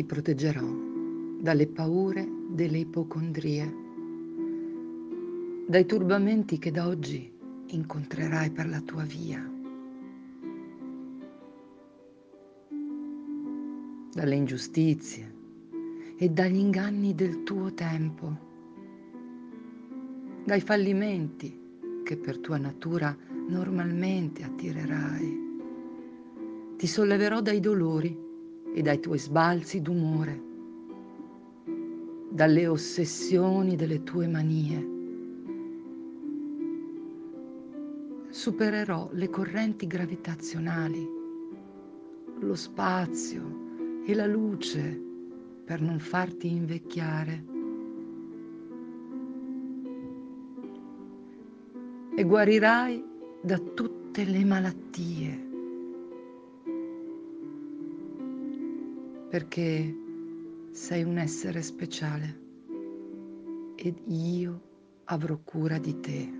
ti proteggerò dalle paure delle ipocondrie, dai turbamenti che da oggi incontrerai per la tua via, dalle ingiustizie e dagli inganni del tuo tempo, dai fallimenti che per tua natura normalmente attirerai. Ti solleverò dai dolori e dai tuoi sbalzi d'umore, dalle ossessioni delle tue manie. Supererò le correnti gravitazionali, lo spazio e la luce per non farti invecchiare. E guarirai da tutte le malattie, perché sei un essere speciale ed io avrò cura di te.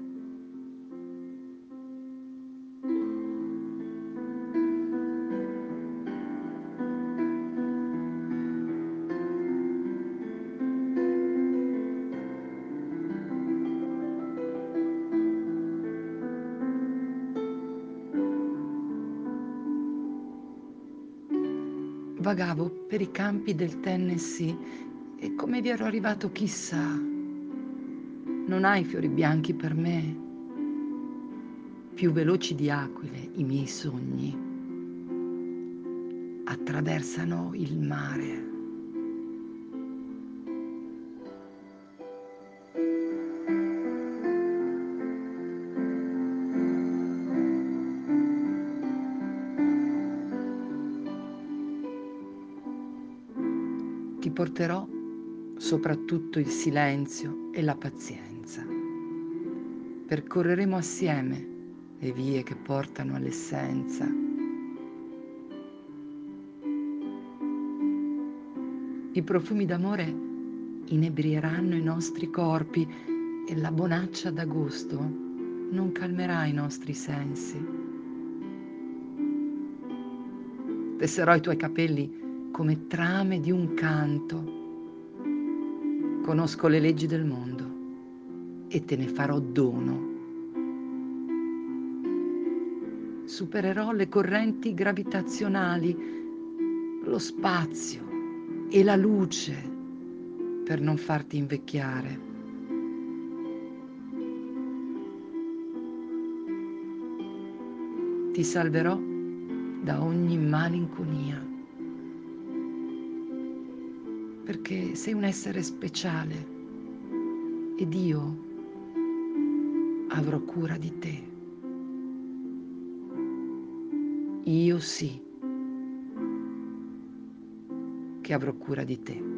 Vagavo per i campi del Tennessee e come vi ero arrivato chissà. Non hai fiori bianchi per me, più veloci di aquile i miei sogni attraversano il mare. Ti porterò soprattutto il silenzio e la pazienza. Percorreremo assieme le vie che portano all'essenza. I profumi d'amore inebrieranno i nostri corpi e la bonaccia d'agosto non calmerà i nostri sensi. Tesserò i tuoi capelli come trame di un canto. Conosco le leggi del mondo e te ne farò dono. Supererò le correnti gravitazionali, lo spazio e la luce per non farti invecchiare. Ti salverò da ogni malinconia, perché sei un essere speciale ed io avrò cura di te. Io sì che avrò cura di te.